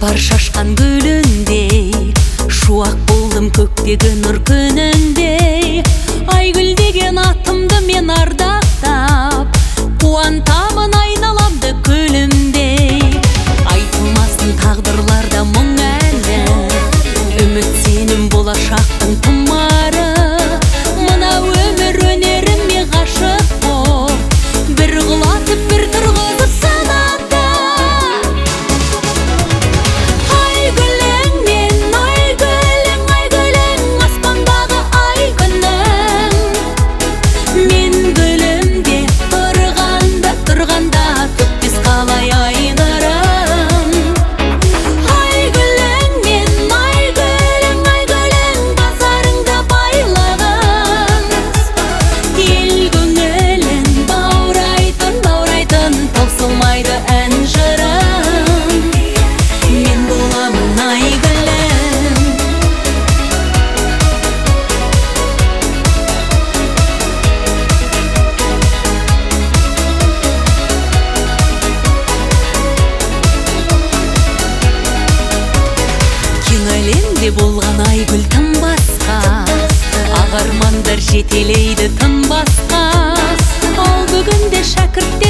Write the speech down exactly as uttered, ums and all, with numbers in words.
Сапар шашқан гүліндей, шуақ болдым көктегі нұр күніндей. Айгүл деген атымды мен ардақтап, қуантамын айналамды күлімдей. Айтылмасын тағдырларда мұң әлі, үміт сенім болашақтың тұмары. Мына өмір өнеріме ғашық боп, бір құлатып бір тұрғызып санамда. Айгүлің мен, айгүлің, айгүлің, аспандағы ай күнің. Мен гүлімде тұрғанда, тұрғанда төкпес қалай айнұрым. Айгүлің мен, айгүлің, айгүлің, базарыңда байлығыз. Ел көңілін баурайтын, баурайтын, таусылмайды ән жырым. Мен боламын айгүлің. Кең әлемде болған айгүл тым басқа, ақ армандар жетелейді тым басқа. Ал бүгінде шәкірттер